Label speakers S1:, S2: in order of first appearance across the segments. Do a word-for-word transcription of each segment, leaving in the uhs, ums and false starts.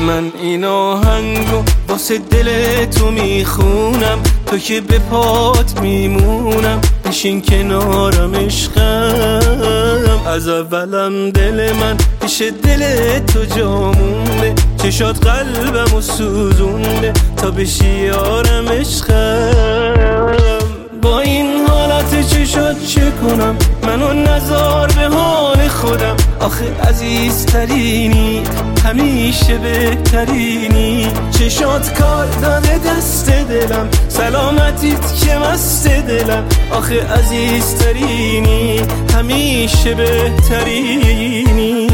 S1: من این آهنگو واسه دل تو میخونم، تو که به پات میمونم، بشین کنارم عشقم. از اولم دل من پیش دل تو جامونه، چشات قلبمو سوزونده تا بشی یارم عشقم. با این حالت چشات چه کنم، منو نذار به حال خودم. آخه عزیزترینی، همیشه بهترینی. چشات کار داده دست دلم، سلامتیت که مست دلم. آخه عزیزترینی، همیشه بهترینی.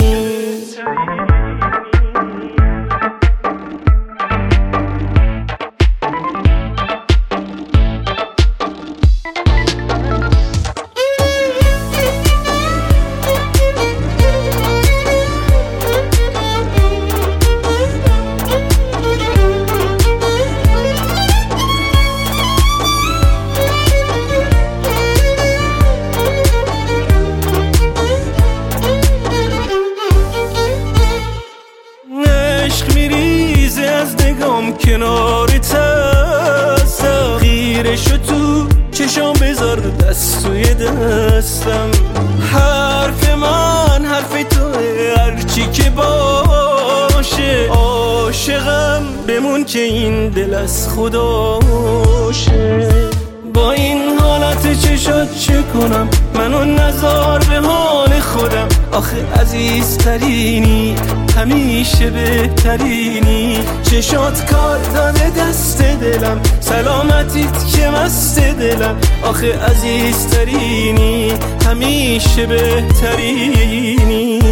S1: میریزه از نگام کنارت هستم، خیره شو تو چشام بذار دست توی دستم. حرف من حرف توه، هرچی که باشه. عاشقم بمون که این دل از خداشه. با این حالت چشات چه کنم، منو نذار به حال خودم. آخه عزیزترینی، همیشه بهترینی. چشات کار داده دست دلم، سلامتیت که مست دلم. آخه عزیزترینی، همیشه بهترینی.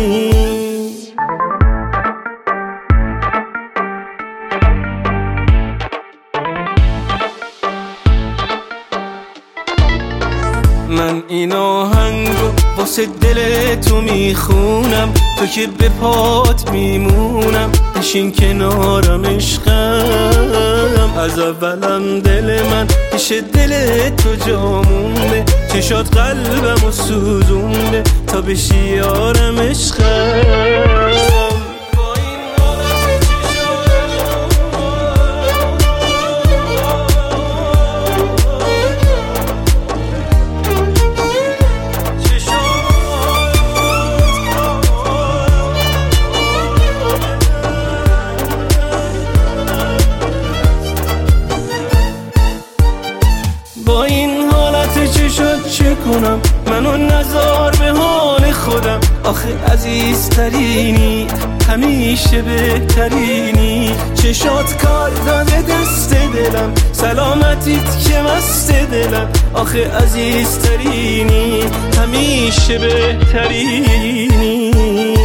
S1: من این آهنگو واسه دل تو میخونم، تو که به پات میمونم، بشین کنارم عشقم. از اولم دل من پیش دل تو جامونه، چشات قلبمو سوزونده تا بشی یارم عشقم. با این حالت چشات چه کنم، منو نذار به حال خودم. آخه عزیزترینی، همیشه بهترینی. چشات کار داده دست دلم، سلامتیت که مست دلم. آخه عزیزترینی، همیشه بهترینی.